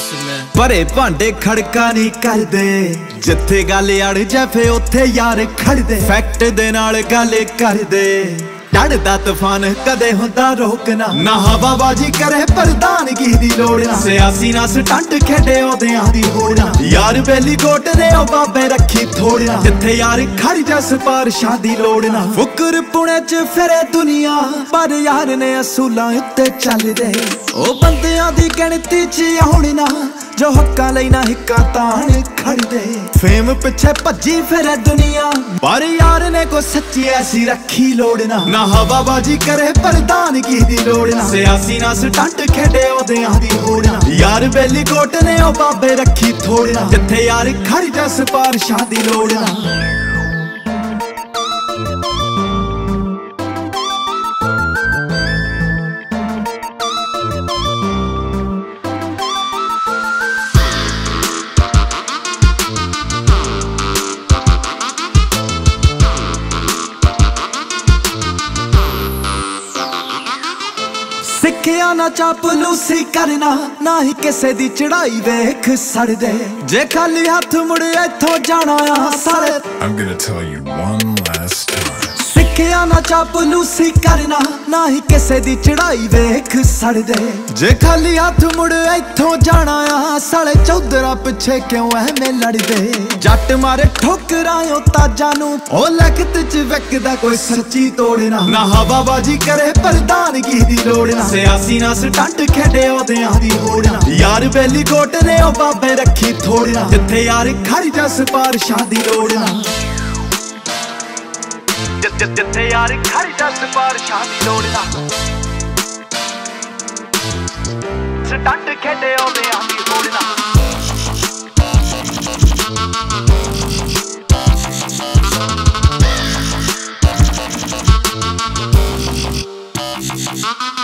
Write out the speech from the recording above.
ਭਰੇ ਭਾਂਡੇ ਖੜਕਾ ਨਹੀਂ ਕਰਦੇ, ਜਿੱਥੇ ਗੱਲ ਅੜ ਜਾਵੇ ਉੱਥੇ ਯਾਰ ਖੜਦੇ। ਫੈਕਟ ਦੇ ਨਾਲ ਗੱਲ ਕਰਦੇ, ਚੜਦਾ ਤੂਫਾਨ ਕਦੇ ਹੁੰਦਾ ਰੋਕਣਾ। ਨਾ ਹਵਾਬਾਜੀ ਕਰੇ ਪ੍ਰਧਾਨਗੀ ਦੀ ਲੋੜ ਨਾ, ਸਿਆਸੀ ਨਾ ਸਟੰਟ ਖੇਡੇ ਉਹਦਿਆਂ ਦੀ ਹੋੜ ਨਾ। ਯਾਰ ਬੇਲੀ ਕੋਟ ਨੇ ਉਹ ਬਾਬੇ ਰੱਖੀ ਥੋੜ ਨਾ, ਜਿੱਥੇ ਯਾਰ ਖੜ ਜਾ ਸਿਫਾਰਿਸ਼ਾਂ ਦੀ ਲੋੜ ਨਾ। ਫੁਕਰ ਪੁਣੇ ਚ ਫਿਰੇ ਦੁਨੀਆ, ਪਰ ਯਾਰ ਨੇ ਅਸੂਲਾਂ ਉੱਤੇ ਚੱਲਦੇ। ਉਹ ਬੰਦਿਆਂ ਦੀ ਗਿਣਤੀ ਚ ਆਉਣ ਨਾ, ਜੋ ਹੱਕਾਂ ਲਈ ਨਾ ਹਿੱਕਾਂ ਤਾਣ ਖੜਦੇ। ਫੇਮ ਪਿੱਛੇ ਭੱਜੀ ਫਿਰੇ ਦੁਨੀਆ, ਪਰ ਯਾਰ ਨੇ ਕੋ ਸੱਚੀ ਐਸੀ ਰੱਖੀ ਲੋੜ ਨਾ। ਨਾ ਹਵਾਬਾਜੀ ਕਰੇ ਪ੍ਰਧਾਨਗੀ ਦੀ ਲੋੜ ਨਾ, ਸਿਆਸੀ ਨਾ ਸਟੰਟ ਖੇਡੇ ਉਹਦਿਆਂ ਦੀ ਹੋੜ ਨਾ। ਯਾਰ ਬੇਲੀ ਕੋਟ ਨੇ ਉਹ ਬਾਬੇ ਰੱਖੀ ਥੋੜ ਨਾ, ਜਿੱਥੇ ਯਾਰ ਖੜ ਜਾ ਸਿਫਾਰਿਸ਼ਾਂ ਦੀ ਲੋੜ ਨਾ। ਸਿੱਖਿਆ ਨਾ ਚਾਪਲੂਸੀ ਕਰਨਾ, ਨਾ ਹੀ ਕਿਸੇ ਦੀ ਚੜਾਈ ਵੇਖ ਸੜਦੇ। ਜੇ ਖਾਲੀ ਹੱਥ ਮੁੜ ਇੱਥੋਂ ਜਾਣਾ ਆ ਸੜ। I'm gonna tell you one last time. ਸਿੱਖਿਆ ਨਾ ਚਾਪਲੂਸੀ ਕਰਨਾ, ਨਾ ਹੀ ਕਿਸੇ ਦੀ ਚੜਾਈ ਵੇਖ ਸੜਦੇ। ਜੇ ਖਾਲੀ ਹੱਥ ਮੁੜ ਇੱਥੋਂ ਜਾਣਾ ਆ ਸਾਲੇ ਚੌਧਰਾ ਪਿੱਛੇ ਕਿਉਂ ਐਵੇਂ ਲੜਦੇ। ਜੱਟ ਮਾਰੇ ਠੋਕਰਾਂ ਓ ਤਾਜਾਂ ਨੂੰ, ਉਹ ਲਿਖਤ ਚ ਵਿਕਦਾ ਕੋਈ ਸੱਚੀ ਤੋੜਨਾ। ਨਾ ਹਵਾਬਾਜੀ ਕਰੇ ਪ੍ਰਧਾਨਗੀ ਦੀ ਲੋੜ ਨਾ, ਸਿਆਸੀ ਨਾ ਸਟੰਟ ਖੇਡੇ ਉਹਦਿਆਂ ਦੀ ਹੋੜ ਨਾ। ਯਾਰ ਬੇਲੀ ਕੋਟ ਨੇ ਉਹ ਬਾਬੇ ਰੱਖੀ ਥੋੜ ਨਾ, ਜਿੱਥੇ ਯਾਰ ਖੜ ਜਾ ਸਿਫਾਰਿਸ਼ਾਂ ਦੀ ਲੋੜ ਨਾ। ਜਿੱਥੇ ਯਾਰ ਖੜ ਜਾ ਸਿਫਾਰਿਸ਼ਾਂ ਦੀ ਲੋੜ ਨਾ, ਸਟੰਟ ਖੇਡੇ ਉਹਦਿਆਂ ਦੀ ਹੋੜ ਨਾ।